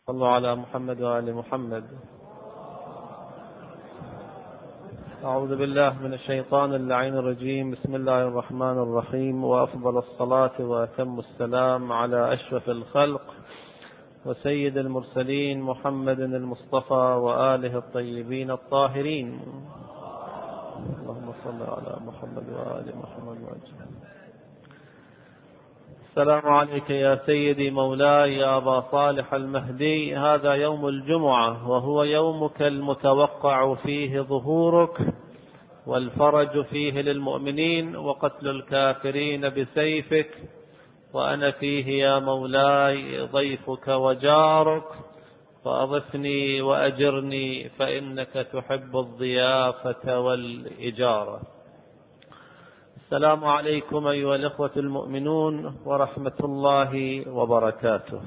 صلوا على محمد وآل محمد. أعوذ بالله من الشيطان اللعين الرجيم. بسم الله الرحمن الرحيم. وأفضل الصلاة وأتم السلام على أشرف الخلق وسيد المرسلين محمد المصطفى وآله الطيبين الطاهرين. اللهم صل على محمد وآل محمد وأجمعين. السلام عليك يا سيدي مولاي يا أبا صالح المهدي. هذا يوم الجمعة وهو يومك المتوقع فيه ظهورك والفرج فيه للمؤمنين وقتل الكافرين بسيفك، وأنا فيه يا مولاي ضيفك وجارك، فأضفني وأجرني فإنك تحب الضيافة والإجارة. السلام عليكم أيها الإخوة المؤمنون ورحمة الله وبركاته.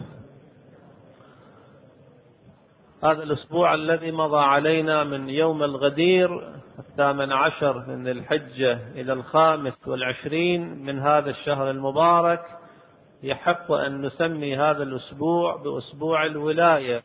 هذا الأسبوع الذي مضى علينا من يوم الغدير 18 من الحجة إلى 25 من هذا الشهر المبارك يحق أن نسمي هذا الأسبوع بأسبوع الولاية.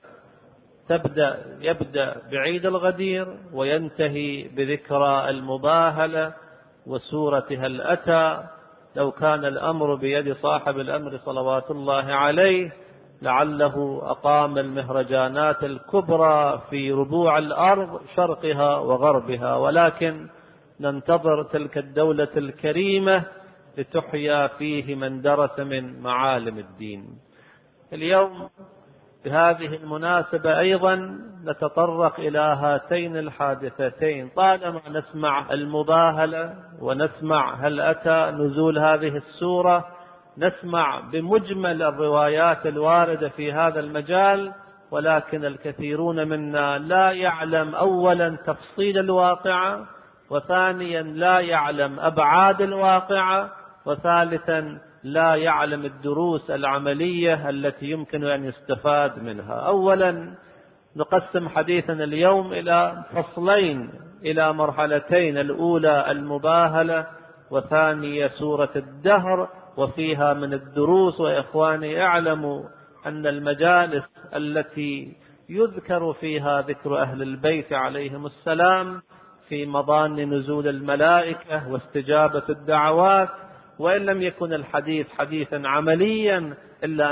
يبدأ بعيد الغدير وينتهي بذكرى المباهلة وسورة هل أتى. لو كان الأمر بيد صاحب الأمر صلوات الله عليه لعله أقام المهرجانات الكبرى في ربوع الأرض شرقها وغربها، ولكن ننتظر تلك الدولة الكريمة لتحيا فيه من درس من معالم الدين. اليوم بهذه المناسبة أيضا نتطرق إلى هاتين الحادثتين. طالما نسمع المباهلة ونسمع هل أتى نزول هذه السورة، نسمع بمجمل الروايات الواردة في هذا المجال، ولكن الكثيرون منا لا يعلم أولا تفصيل الواقعة، وثانيا لا يعلم أبعاد الواقعة، وثالثا لا يعلم الدروس العملية التي يمكن أن يستفاد منها. أولا نقسم حديثنا اليوم إلى فصلين، إلى مرحلتين: الأولى المباهلة، وثانية سورة الدهر وفيها من الدروس. وإخواني اعلموا أن المجالس التي يذكر فيها ذكر أهل البيت عليهم السلام في مضان نزول الملائكة واستجابة الدعوات، وإن لم يكن الحديث حديثا عمليا إلا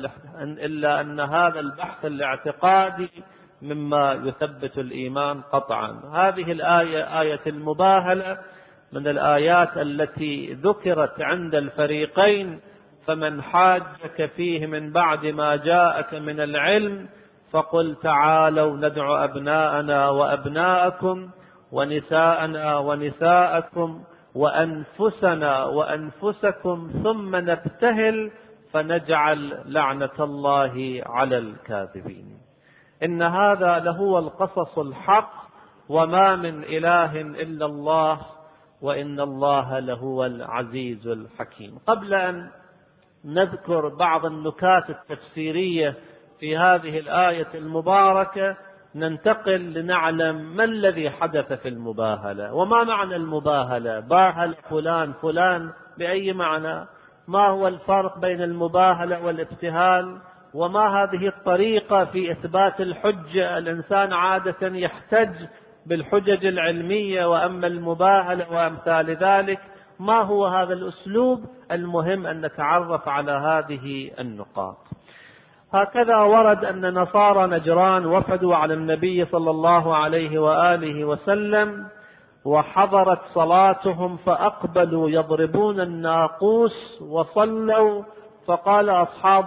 أن هذا البحث الاعتقادي مما يثبت الإيمان قطعا. هذه الآية، آية المباهلة، من الآيات التي ذكرت عند الفريقين: فمن حاجك فيه من بعد ما جاءك من العلم فقل تعالوا ندع أبناءنا وأبناءكم ونساءنا ونساءكم وأنفسنا وأنفسكم ثم نبتهل فنجعل لعنة الله على الكاذبين. إن هذا لهو القصص الحق، وما من إله إلا الله، وإن الله لهو العزيز الحكيم. قبل أن نذكر بعض النكات التفسيرية في هذه الآية المباركة ننتقل لنعلم ما الذي حدث في المباهلة، وما معنى المباهلة. باهل فلان بأي معنى؟ ما هو الفرق بين المباهلة والابتهال؟ وما هذه الطريقة في إثبات الحجة؟ الإنسان عادة يحتج بالحجج العلمية، وأما المباهلة وأمثال ذلك ما هو هذا الأسلوب؟ المهم أن نتعرف على هذه النقاط. هكذا ورد أن نصارى نجران وفدوا على النبي صلى الله عليه وآله وسلم، وحضرت صلاتهم فأقبلوا يضربون الناقوس وصلوا، فقال أصحاب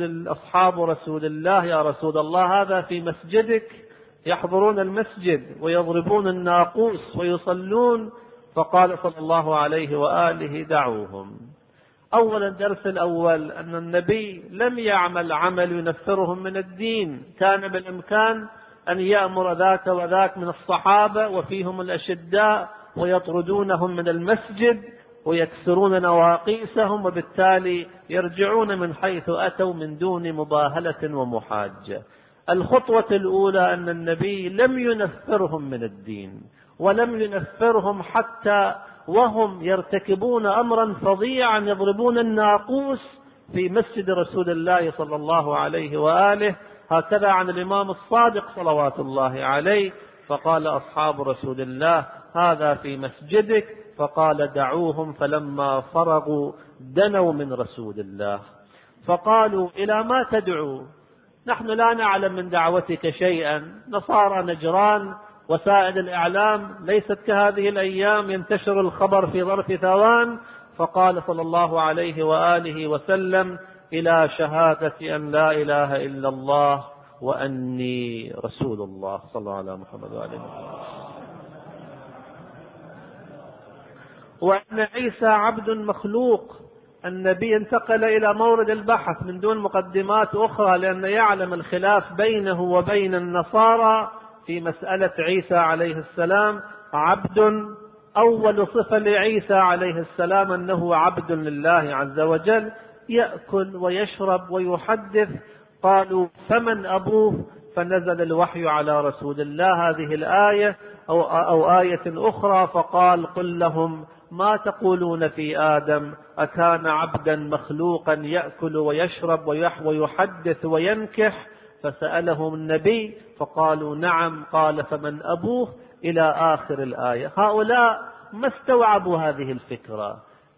رسول الله: يا رسول الله، هذا في مسجدك يحضرون المسجد ويضربون الناقوس ويصلون. فقال صلى الله عليه وآله: دعوهم. أولا الدرس الأول أن النبي لم يعمل عمل ينفرهم من الدين، كان بالإمكان أن يأمر ذاك وذاك من الصحابة وفيهم الأشداء ويطردونهم من المسجد ويكسرون نواقيسهم، وبالتالي يرجعون من حيث أتوا من دون مباهلة ومحاجة. الخطوة الأولى أن النبي لم ينفرهم من الدين، ولم ينفرهم حتى وهم يرتكبون أمرا فظيعا يضربون الناقوس في مسجد رسول الله صلى الله عليه وآله. هكذا عن الإمام الصادق صلوات الله عليه. فقال أصحاب رسول الله: هذا في مسجدك. فقال: دعوهم. فلما فرغوا دنوا من رسول الله فقالوا: إلى ما تدعو؟ نحن لا نعلم من دعوتك شيئا، نصارى نجران، وسائل الإعلام ليست كهذه الأيام ينتشر الخبر في ظرف ثوان. فقال صلى الله عليه وآله وسلم: إلى شهادة أن لا إله إلا الله وأني رسول الله. صلى الله على محمد وآله وسلم. وأن عيسى عبد مخلوق. النبي انتقل إلى مورد البحث من دون مقدمات أخرى، لأن يعلم الخلاف بينه وبين النصارى في مسألة عيسى عليه السلام. عبد، أول صفة لعيسى عليه السلام أنه عبد لله عز وجل، يأكل ويشرب ويحدث. قالوا: فمن أبوه؟ فنزل الوحي على رسول الله هذه الآية أو آية أخرى، فقال: قل لهم ما تقولون في آدم؟ أكان عبدا مخلوقا يأكل ويشرب ويحدث وينكح؟ فسألهم النبي فقالوا: نعم. قال: فمن أبوه؟ إلى آخر الآية. هؤلاء ما استوعبوا هذه الفكرة.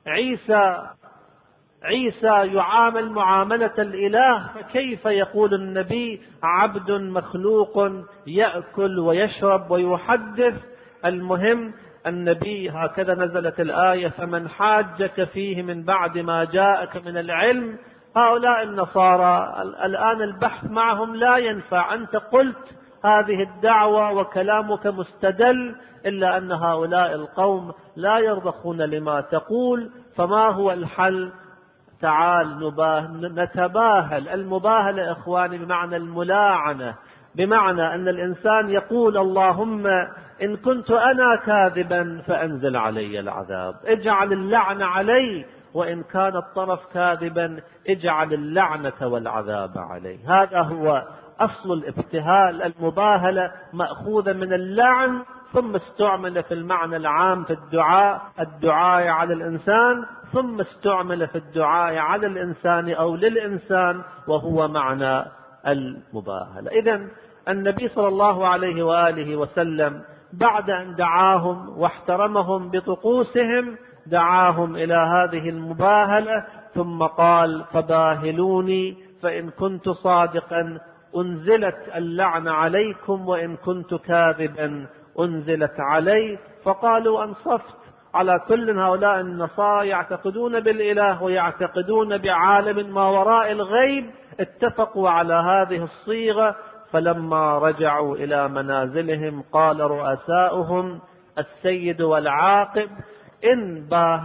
عيسى يعامل معاملة الإله، فكيف يقول النبي عبد مخلوق يأكل ويشرب ويحدث؟ المهم النبي هكذا نزلت الآية: فمن حاجك فيه من بعد ما جاءك من العلم. هؤلاء النصارى الآن البحث معهم لا ينفع، أنت قلت هذه الدعوة وكلامك مستدل، إلا أن هؤلاء القوم لا يرضخون لما تقول. فما هو الحل؟ تعال نتباهل. المباهلة إخواني بمعنى الملاعنة، بمعنى أن الإنسان يقول: اللهم إن كنت أنا كاذبا فأنزل علي العذاب، اجعل اللعنة علي، وإن كان الطرف كاذبا اجعل اللعنة والعذاب عليه. هذا هو أصل الابتهال. المباهلة مأخوذة من اللعن، ثم استعمل في المعنى العام في الدعاء على الإنسان، ثم استعمل في الدعاء على الإنسان أو للإنسان، وهو معنى المباهلة. إذن النبي صلى الله عليه وآله وسلم بعد أن دعاهم واحترمهم بطقوسهم دعاهم إلى هذه المباهلة، ثم قال: فباهلوني فإن كنت صادقا أنزلت اللعنة عليكم، وإن كنت كاذبا أنزلت علي. فقالوا: أنصفت. على كل هؤلاء النصارى يعتقدون بالإله ويعتقدون بعالم ما وراء الغيب، اتفقوا على هذه الصيغة. فلما رجعوا إلى منازلهم قال رؤساؤهم السيد والعاقب: إن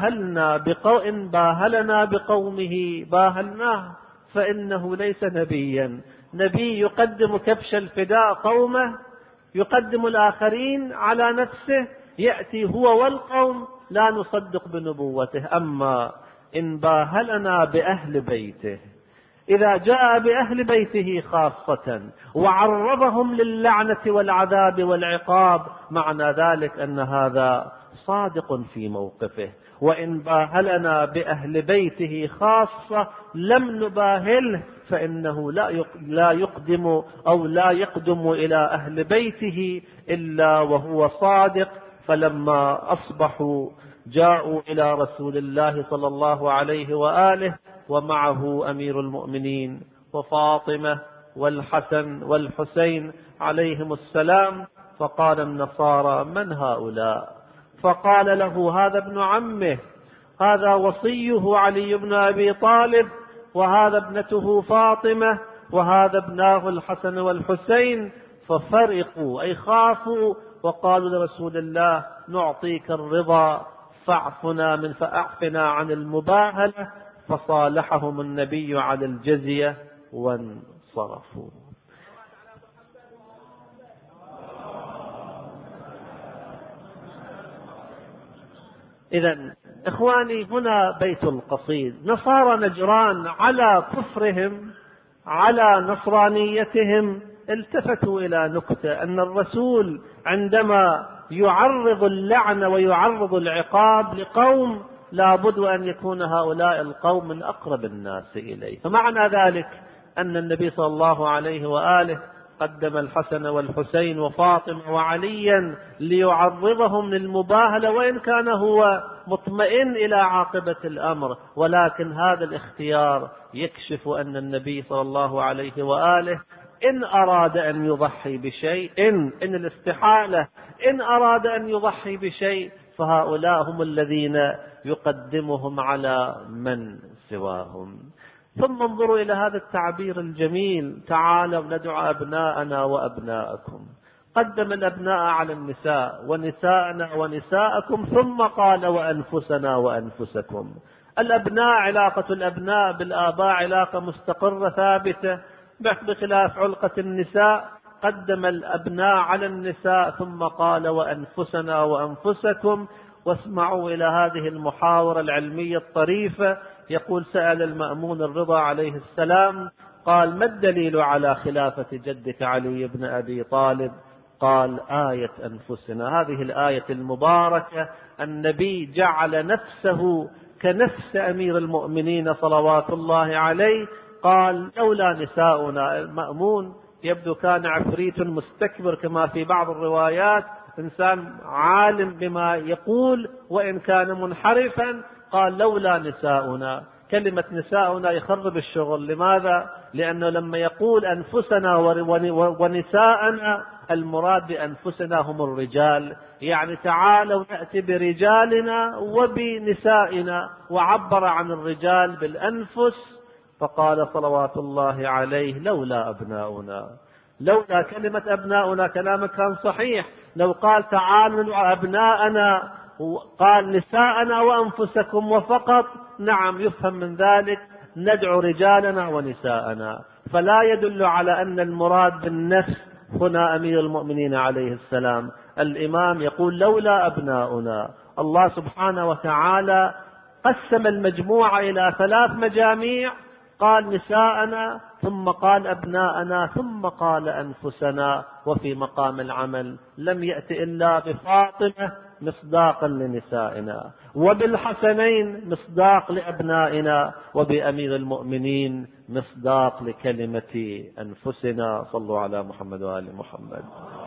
باهلنا بقومه باهلناه، فإنه ليس نبيا. نبي يقدم كبش الفداء قومه، يقدم الآخرين على نفسه، يأتي هو والقوم لا نصدق بنبوته. أما إن باهلنا بأهل بيته، إذا جاء بأهل بيته خاصة وعرضهم للعنة والعذاب والعقاب، معنى ذلك أن هذا صادق في موقفه. وإن باهلنا بأهل بيته خاصة لم نباهله، فإنه لا يقدم أو لا يقدم إلى أهل بيته إلا وهو صادق. فلما أصبحوا جاءوا إلى رسول الله صلى الله عليه وآله، ومعه أمير المؤمنين وفاطمة والحسن والحسين عليهم السلام. فقال النصارى: من هؤلاء؟ فقال له: هذا ابن عمه، هذا وصيه علي بن أبي طالب، وهذا ابنته فاطمة، وهذا ابناه الحسن والحسين. ففرقوا أي خافوا، وقالوا لرسول الله: نعطيك الرضا فأعفنا عن المباهلة. فصالحهم النبي على الجزية وانصرفوا. إذن إخواني، هنا بيت القصيد. نصارى نجران على كفرهم على نصرانيتهم التفتوا إلى نكتة، أن الرسول عندما يعرض اللعنة ويعرض العقاب لقوم لابد أن يكون هؤلاء القوم من أقرب الناس إليه. فمعنى ذلك أن النبي صلى الله عليه وآله قدم الحسن والحسين وفاطمة وعليا ليعرضهم للمباهلة، وإن كان هو مطمئن إلى عاقبة الأمر، ولكن هذا الاختيار يكشف أن النبي صلى الله عليه وآله إن أراد أن يضحي بشيء، إن الاستحالة، إن أراد أن يضحي بشيء فهؤلاء هم الذين يقدمهم على من سواهم. ثم انظروا إلى هذا التعبير الجميل: تعالوا ندعو أبناءنا وأبناءكم. قدم الأبناء على النساء، ونساءنا ونساءكم، ثم قال وأنفسنا وأنفسكم. الأبناء، علاقة الأبناء بالآباء علاقة مستقرة ثابتة، بخلاف علقة النساء. قدم الأبناء على النساء ثم قال وأنفسنا وأنفسكم. واسمعوا إلى هذه المحاورة العلمية الطريفة. يقول: سأل المأمون الرضا عليه السلام، قال: ما الدليل على خلافة جدك علي بن أبي طالب؟ قال: آية أنفسنا. هذه الآية المباركة النبي جعل نفسه كنفس أمير المؤمنين صلوات الله عليه. قال: لولا نساؤنا. المأمون يبدو كان عفريت مستكبر كما في بعض الروايات، إنسان عالم بما يقول وإن كان منحرفا. قال: لولا نساؤنا. كلمة نساؤنا يخرب الشغل. لماذا؟ لأنه لما يقول أنفسنا ونساءنا، المراد بأنفسنا هم الرجال، يعني تعالوا نأتي برجالنا وبنسائنا، وعبر عن الرجال بالأنفس. فقال صلوات الله عليه: لولا أبناؤنا. لولا كلمة أبناؤنا كلامك كان صحيح. لو قال تعالوا أبناءنا وقال نساءنا وأنفسكم وفقط، نعم يفهم من ذلك ندعو رجالنا ونساءنا. فلا يدل على أن المراد بالنفس هنا أمير المؤمنين عليه السلام. الإمام يقول: لولا أبناؤنا. الله سبحانه وتعالى قسم المجموعة إلى 3 مجاميع، قال نساءنا، ثم قال أبناءنا، ثم قال أنفسنا. وفي مقام العمل لم يأتي إلا بفاطمة مصداقا لنسائنا، وبالحسنين مصداق لأبنائنا، وبأمير المؤمنين مصداق لكلمة أنفسنا. صلوا على محمد وآل محمد.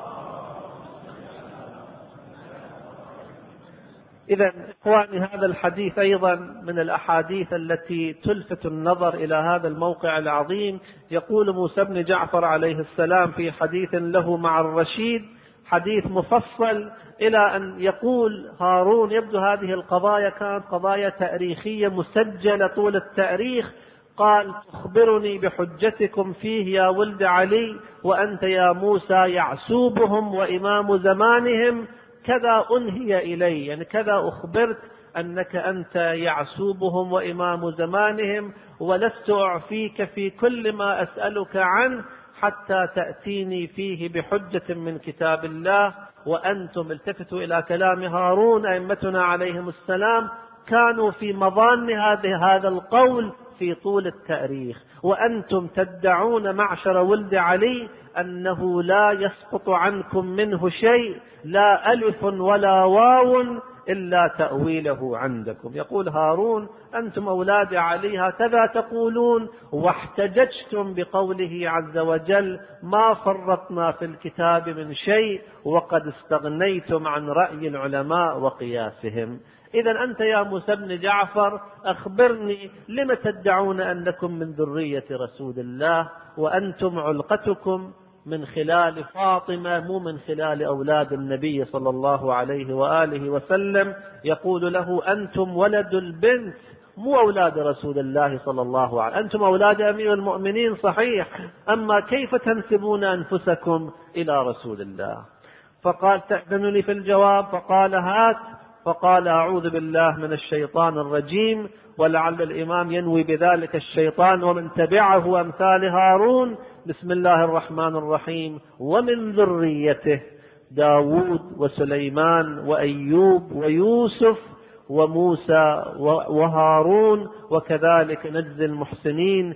إذن إخواني، هذا الحديث أيضا من الأحاديث التي تلفت النظر إلى هذا الموقع العظيم. يقول موسى بن جعفر عليه السلام في حديث له مع الرشيد، حديث مفصل، إلى أن يقول هارون: يبدو هذه القضايا كانت قضايا تاريخية مسجلة طول التاريخ. قال: تخبرني بحجتكم فيه يا ولد علي، وأنت يا موسى يعسوبهم وإمام زمانهم. كذا أنهي إلي، يعني كذا أخبرت أنك أنت يعسوبهم وإمام زمانهم، ولست أعفيك في كل ما أسألك عنه حتى تأتيني فيه بحجة من كتاب الله. وأنتم، التفتوا إلى كلام هارون، أئمتنا عليهم السلام كانوا في مظان هذا القول في طول التاريخ، وأنتم تدعون معشر ولد علي أنه لا يسقط عنكم منه شيء، لا ألف ولا واو إلا تأويله عندكم. يقول هارون: أنتم أولاد علي هكذا تقولون، واحتججتم بقوله عز وجل: ما فرطنا في الكتاب من شيء، وقد استغنيتم عن رأي العلماء وقياسهم. إذا أنت يا موسى بن جعفر أخبرني، لم تدعون أنكم من ذرية رسول الله، وأنتم علقتكم من خلال فاطمة، مو من خلال أولاد النبي صلى الله عليه وآله وسلم. يقول له: أنتم ولد البنت، مو أولاد رسول الله صلى الله عليه وسلم، أنتم أولاد أمير المؤمنين صحيح، أما كيف تنسبون أنفسكم إلى رسول الله؟ فقال: تأذن لي في الجواب؟ فقال: هات. فقال: أعوذ بالله من الشيطان الرجيم. ولعل الإمام ينوي بذلك الشيطان ومن تبعه أمثال هارون. بسم الله الرحمن الرحيم: ومن ذريته داود وسليمان وأيوب ويوسف وموسى وهارون، وكذلك نجزي المحسنين،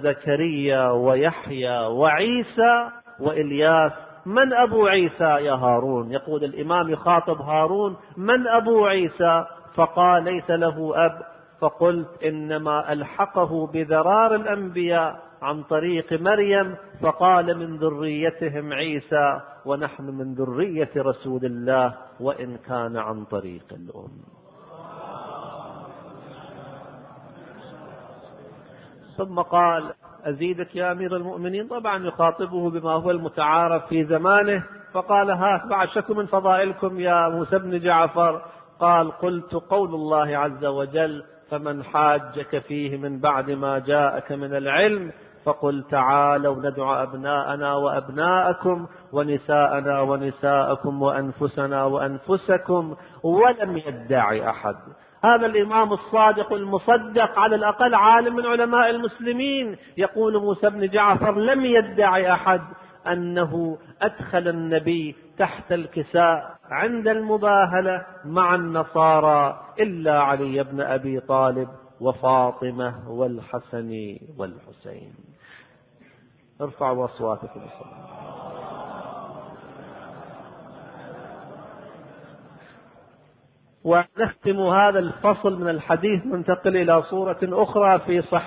وزكريا ويحيى وعيسى وإلياس. من أبو عيسى يا هارون؟ يقول الإمام يخاطب هارون: من أبو عيسى؟ فقال: ليس له أب. فقلت: إنما ألحقه بذرار الأنبياء، عن طريق مريم، فقال من ذريتهم عيسى ونحن من ذرية رسول الله وإن كان عن طريق الأم. ثم قال أزيدك يا أمير المؤمنين، طبعا يخاطبه بما هو المتعارف في زمانه، فقال ها بعد شك من فضائلكم يا موسى بن جعفر؟ قال قلت قول الله عز وجل فمن حاجك فيه من بعد ما جاءك من العلم فقل تعالوا ندعو أبناءنا وأبناءكم ونساءنا ونساءكم وأنفسنا وأنفسكم ولم يدعي أحد. هذا الإمام الصادق المصدق على الأقل عالم من علماء المسلمين يقول موسى بن جعفر لم يدعي أحد أنه أدخل النبي تحت الكساء عند المباهلة مع النصارى إلا علي بن أبي طالب وفاطمة والحسن والحسين. ارفعوا أصواتكم بالصلاة. ونختم هذا الفصل من الحديث ننتقل إلى صورة أخرى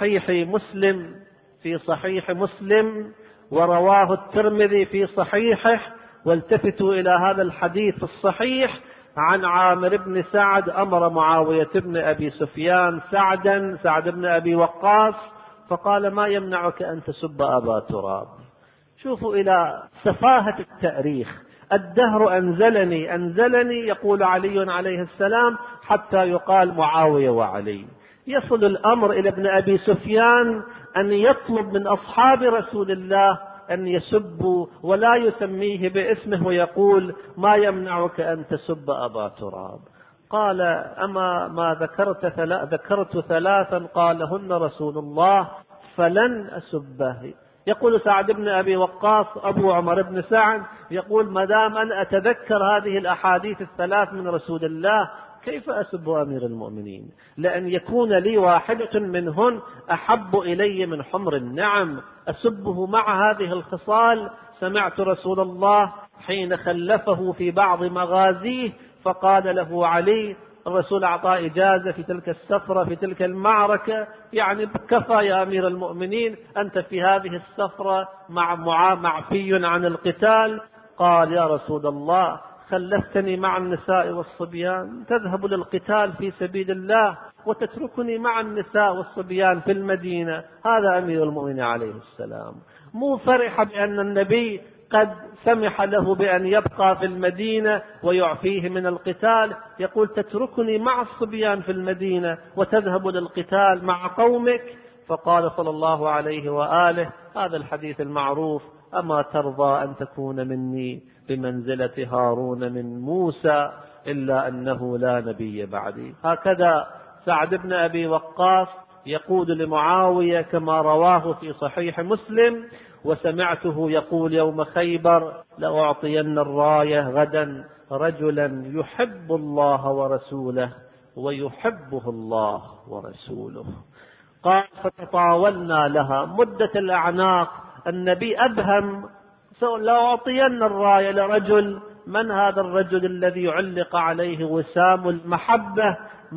في صحيح مسلم ورواه الترمذي في صحيحه. والتفتوا إلى هذا الحديث الصحيح عن عامر بن سعد أمر معاوية بن أبي سفيان سعد بن أبي وقاص فقال ما يمنعك أن تسب أبا تراب. شوفوا إلى سفاهة التاريخ. الدهر أنزلني يقول علي عليه السلام حتى يقال معاوية وعلي. يصل الأمر إلى ابن أبي سفيان أن يطلب من أصحاب رسول الله أن يسبوا ولا يسميه باسمه ويقول ما يمنعك أن تسب أبا تراب؟ قال أما ما ذكرت ثلاثا قالهن رسول الله فلن أسبه. يقول سعد بن أبي وقاص أبو عمر بن سعد يقول ما دام أن أتذكر هذه الأحاديث الثلاث من رسول الله كيف أسب أمير المؤمنين؟ لأن يكون لي واحدة منهن أحب إلي من حمر النعم أسبه مع هذه الخصال. سمعت رسول الله حين خلفه في بعض مغازيه فقال له علي الرسول أعطاه إجازة في تلك السفرة في تلك المعركة يعني كفى يا أمير المؤمنين أنت في هذه السفرة معفي عن القتال. قال يا رسول الله خلفتني مع النساء والصبيان تذهب للقتال في سبيل الله وتتركني مع النساء والصبيان في المدينة. هذا أمير المؤمنين عليه السلام مو فرح بأن النبي قد سمح له بأن يبقى في المدينة ويعفيه من القتال، يقول تتركني مع الصبيان في المدينة وتذهب للقتال مع قومك. فقال صلى الله عليه وآله هذا الحديث المعروف أما ترضى أن تكون مني بمنزلة هارون من موسى إلا أنه لا نبي بعدي. هكذا سعد بن أبي وقاص يقول لمعاوية كما رواه في صحيح مسلم وسمعته يقول يوم خيبر لأعطين الراية غدا رجلا يحب الله ورسوله ويحبه الله ورسوله. قال فتطاولنا لها مدة الأعناق. النبي أبهم لأعطين الراية لرجل. من هذا الرجل الذي علق عليه وسام المحبة؟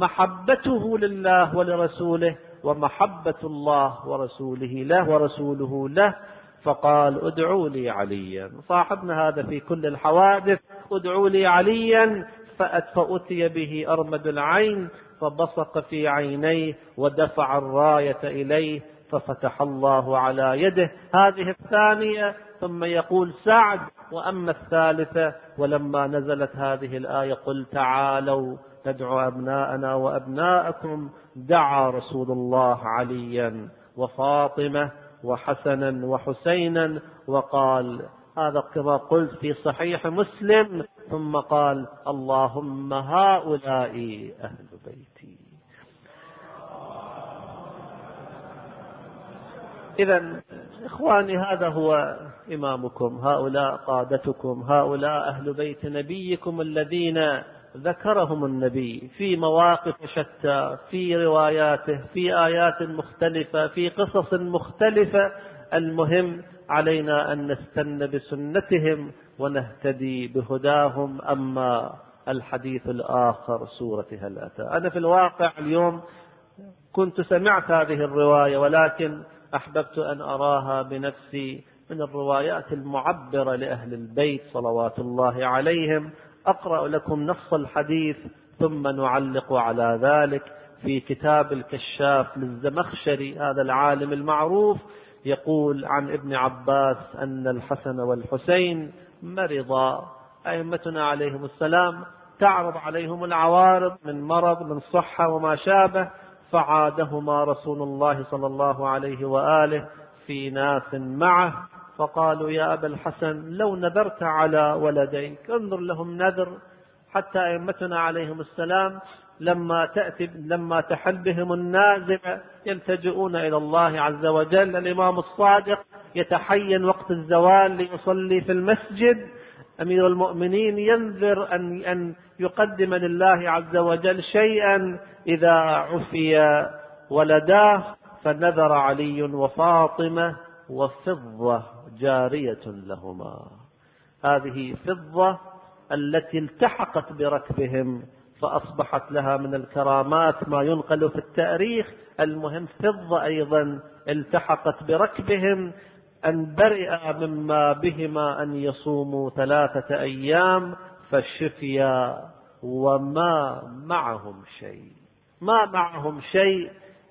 محبته لله ولرسوله ومحبة الله ورسوله له. فقال ادعوا لي عليا. صاحبنا هذا في كل الحوادث ادعوا لي عليا. فأتي به أرمد العين فبصق في عينيه ودفع الراية إليه ففتح الله على يده. هذه الثانية. ثم يقول سعد وأما الثالثة ولما نزلت هذه الآية قل تعالوا ندعو أبناءنا وأبناءكم دعا رسول الله عليا وفاطمة وحسنا وحسينا وقال هذا كما قلت في صحيح مسلم ثم قال اللهم هؤلاء أهل بيتي. إذن إخواني هذا هو إمامكم، هؤلاء قادتكم، هؤلاء أهل بيت نبيكم الذين ذكرهم النبي في مواقف شتى في رواياته في آيات مختلفة في قصص مختلفة. المهم علينا أن نستنى بسنتهم ونهتدي بهداهم. أما الحديث الآخر سورة هل أتى، أنا في الواقع اليوم كنت سمعت هذه الرواية ولكن أحببت أن أراها بنفسي من الروايات المعبرة لأهل البيت صلوات الله عليهم. أقرأ لكم نص الحديث ثم نعلق على ذلك. في كتاب الكشاف للزمخشري هذا العالم المعروف يقول عن ابن عباس أن الحسن والحسين مرضا، أئمتنا عليهم السلام تعرض عليهم العوارض من مرض من صحة وما شابه، فعادهما رسول الله صلى الله عليه وآله في ناس معه، فقالوا يا أبا الحسن لو نذرت على ولديك، انظر لهم نذر. حتى أئمتنا عليهم السلام لما تحل بهم النازلة يلتجئون إلى الله عز وجل. الإمام الصادق يتحين وقت الزوال ليصلي في المسجد، أمير المؤمنين ينذر أن يقدم لله عز وجل شيئا إذا عفي ولداه، فنذر علي وفاطمة وفضة جارية لهما. هذه فضة التي التحقت بركبهم فأصبحت لها من الكرامات ما ينقل في التاريخ. المهم فضة أيضا التحقت بركبهم أن برئ مما بهما أن يصوموا 3 أيام فشفيا وما معهم شيء، ما معهم شيء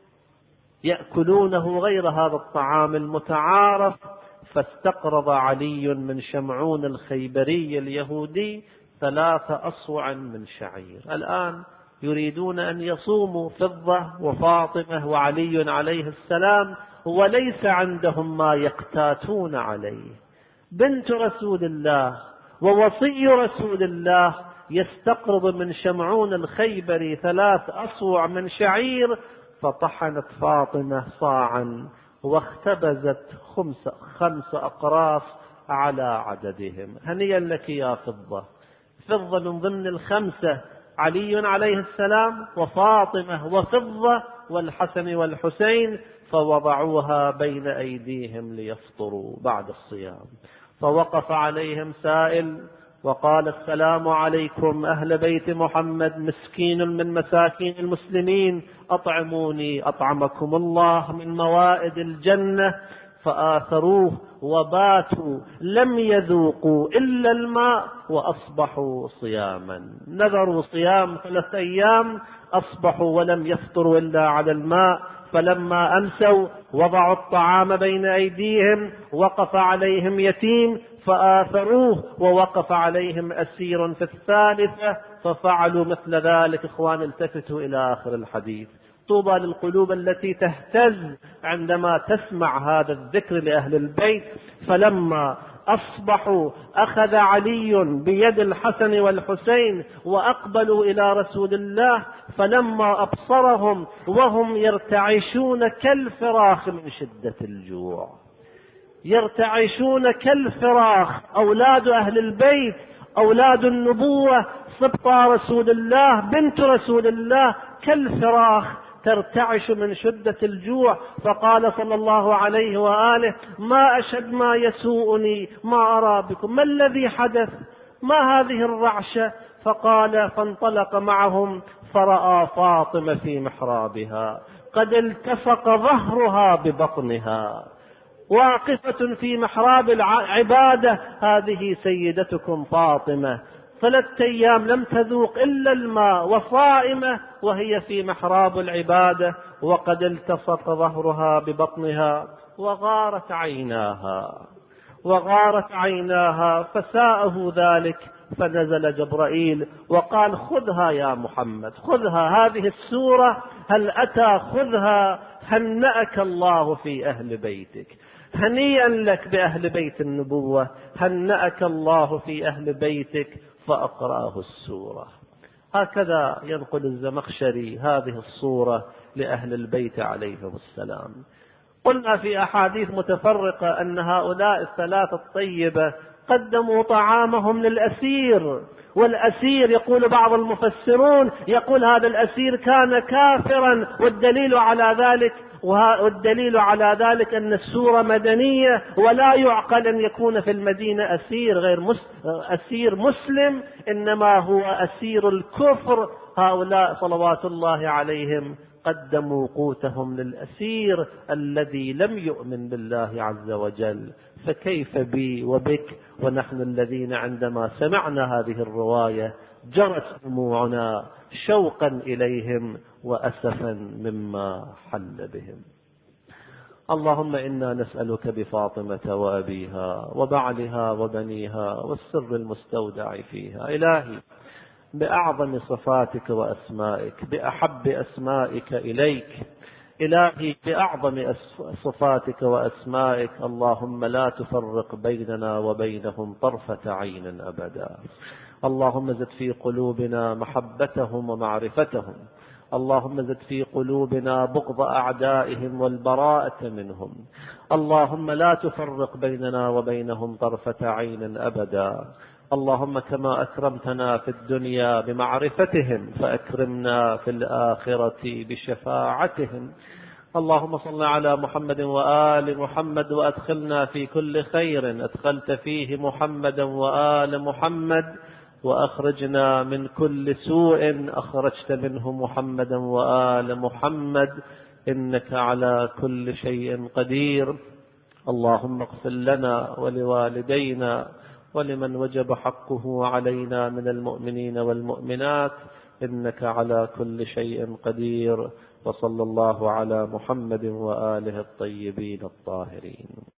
يأكلونه غير هذا الطعام المتعارف. فاستقرض علي من شمعون الخيبري اليهودي 3 أصوع من شعير. الآن يريدون أن يصوموا فضة وفاطمة وعلي عليه السلام وليس عندهم ما يقتاتون عليه. بنت رسول الله ووصي رسول الله يستقرض من شمعون الخيبري 3 أصوع من شعير، فطحنت فاطمة صاعا واختبزت 5 أقراص على عددهم. هنيئا لك يا فضة. فضة من ضمن 5 علي عليه السلام وفاطمة وفضة والحسن والحسين، فوضعوها بين أيديهم ليفطروا بعد الصيام. فوقف عليهم سائل وقال السلام عليكم أهل بيت محمد، مسكين من مساكين المسلمين، أطعموني أطعمكم الله من موائد الجنة. فآثروه وباتوا لم يذوقوا إلا الماء وأصبحوا صياما. نذروا صيام 3 أيام أصبحوا ولم يفطروا إلا على الماء. فلما أمسوا وضعوا الطعام بين أيديهم، وقف عليهم يتيم فآثروه، ووقف عليهم أسير في 3 ففعلوا مثل ذلك. إخوان التفتوا إلى آخر الحديث. طوبى للقلوب التي تهتز عندما تسمع هذا الذكر لأهل البيت. فلما أصبحوا أخذ علي بيد الحسن والحسين وأقبلوا إلى رسول الله، فلما أبصرهم وهم يرتعشون كالفراخ من شدة الجوع، يرتعشون كالفراخ، أولاد أهل البيت، أولاد النبوة، سبطة رسول الله، بنت رسول الله، كالفراخ ترتعش من شدة الجوع. فقال صلى الله عليه وآله ما أشد ما يسوءني ما أرى بكم، ما الذي حدث، ما هذه الرعشة؟ فقال فانطلق معهم فرأى فاطمة في محرابها قد التصق ظهرها ببطنها واقفة في محراب العبادة. هذه سيدتكم فاطمة 3 أيام لم تذوق إلا الماء وصائمة وهي في محراب العبادة، وقد التصق ظهرها ببطنها وغارت عيناها فساءه ذلك. فنزل جبرائيل وقال خذها يا محمد، خذها، هذه السورة هل أتى، خذها، هنأك الله في أهل بيتك، هنيئا لك بأهل بيت النبوة، هنأك الله في أهل بيتك. فأقرأه السورة. هكذا ينقل الزمخشري هذه الصورة لأهل البيت عليهم السلام. قلنا في أحاديث متفرقة أن هؤلاء 3 الطيبة قدموا طعامهم للأسير، والأسير يقول بعض المفسرون يقول هذا الأسير كان كافرا، والدليل على ذلك أن السورة مدنية، ولا يعقل أن يكون في المدينة أسير غير أسير مسلم، إنما هو أسير الكفر. هؤلاء صلوات الله عليهم قدموا قوتهم للأسير الذي لم يؤمن بالله عز وجل، فكيف بي وبك ونحن الذين عندما سمعنا هذه الرواية جرت دموعنا شوقا إليهم وأسفا مما حل بهم. اللهم إنا نسألك بفاطمة وأبيها وبعلها وبنيها والسر المستودع فيها، إلهي بأعظم صفاتك وأسمائك، بأحب أسمائك إليك، إلهي بأعظم صفاتك وأسمائك، اللهم لا تفرق بيننا وبينهم طرفة عين أبدا. اللهم زد في قلوبنا محبتهم ومعرفتهم، اللهم زد في قلوبنا بغض أعدائهم والبراءة منهم، اللهم لا تفرق بيننا وبينهم طرفة عين أبدا. اللهم كما أكرمتنا في الدنيا بمعرفتهم فأكرمنا في الآخرة بشفاعتهم. اللهم صل على محمد وآل محمد وأدخلنا في كل خير أدخلت فيه محمدا وآل محمد، وأخرجنا من كل سوء أخرجت منه محمدا وآل محمد، إنك على كل شيء قدير. اللهم اغفر لنا ولوالدينا ولمن وجب حقه علينا من المؤمنين والمؤمنات، إنك على كل شيء قدير. وصلى الله على محمد وآله الطيبين الطاهرين.